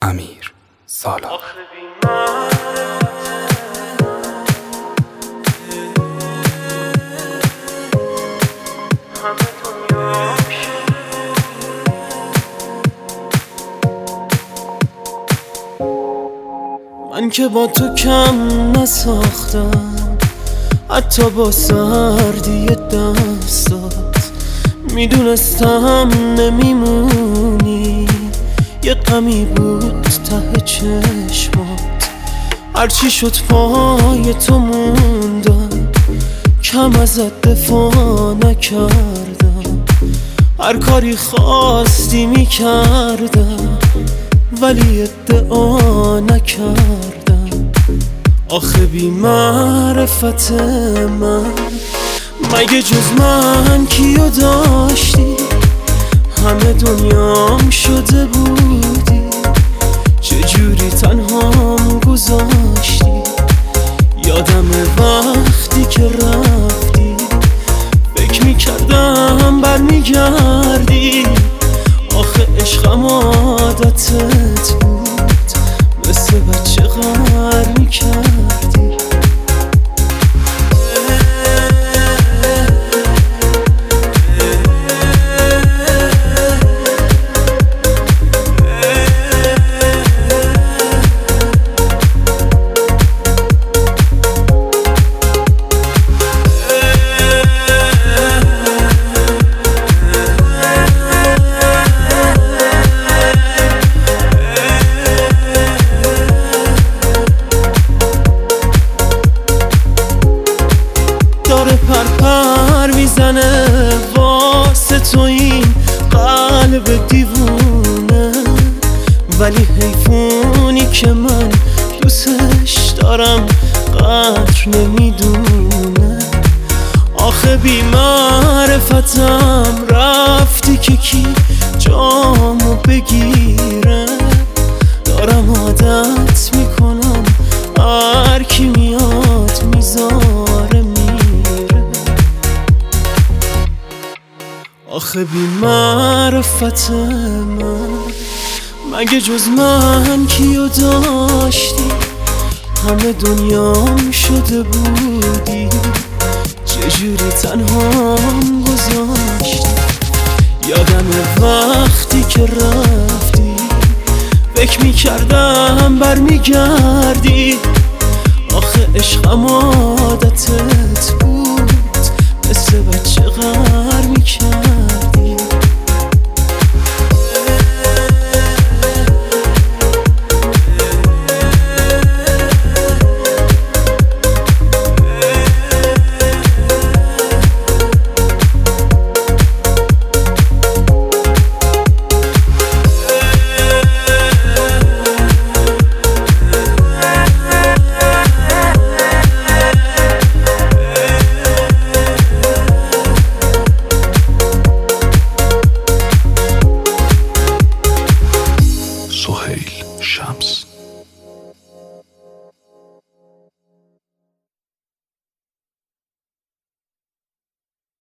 امیر سالار. من که با تو کم نساختم، حتی با سردی دستات میدونستم نمیمونی. یه غمی بود ته چشمات، هرچی شد پای تو موندم، کم ازت دفاع نکردم. هر کاری خواستی میکردم ولی ادعا نکردم. آخه بی معرفت من مگه جز من کیو داشتی؟ همه دنیام شده بودی، چجوری تنهام گذاشتی؟ یادم وقتی که رفتی فکر میکردم برمیگردی. آخه عشقم عادتت بود، مثل بچه غر میکردی. پر میزنه واسه تو این قلب دیوونه، ولی حیفونی که من دوستش دارم قدر نمیدونه. آخه بی معرفتم رفتی که کی جامو بگیره. دارم عادت میکنم هر کی میاد میذاره میره. آخه بی معرفت من مگه جز من کیو داشتی؟ همه دنیام شده بودی، چجوری تنهام گذاشتی؟ یادم وقتی که رفتی فکر میکردم برمیگردی. آخه عشقم عادتت بود، مثل بچه غر میکردی.